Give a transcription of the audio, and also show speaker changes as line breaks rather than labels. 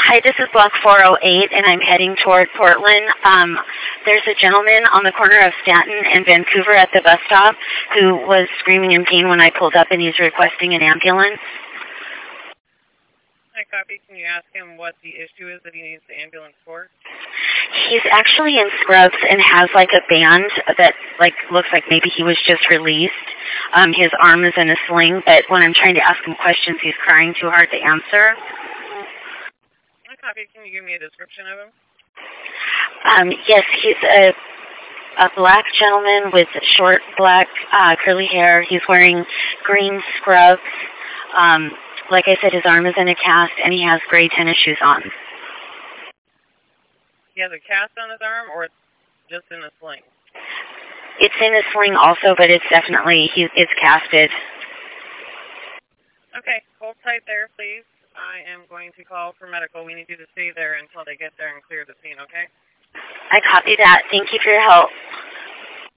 Hi, this is Block 408, and I'm heading toward Portland. There's a gentleman on the corner of Stanton and Vancouver at the bus stop who was screaming in pain when I pulled up, and he's requesting an ambulance.
Hi, copy. Can you ask him what the issue is that he needs the ambulance for?
He's actually in scrubs and has like a band that looks like maybe he was just released. His arm is in a sling, but when I'm trying to ask him questions, he's crying too hard to answer.
Hi, copy. Can you give me a description of him?
Yes, he's a black gentleman with short black curly hair. He's wearing green scrubs. Like I said, his arm is in a cast, and he has gray tennis shoes on.
He has a cast on his arm, or it's just in a sling?
It's in a sling also, but it's definitely, it's casted.
Okay, hold tight there, please. I am going to call for medical. We need you to stay there until they get there and clear the scene, okay?
I copy that. Thank you for your help.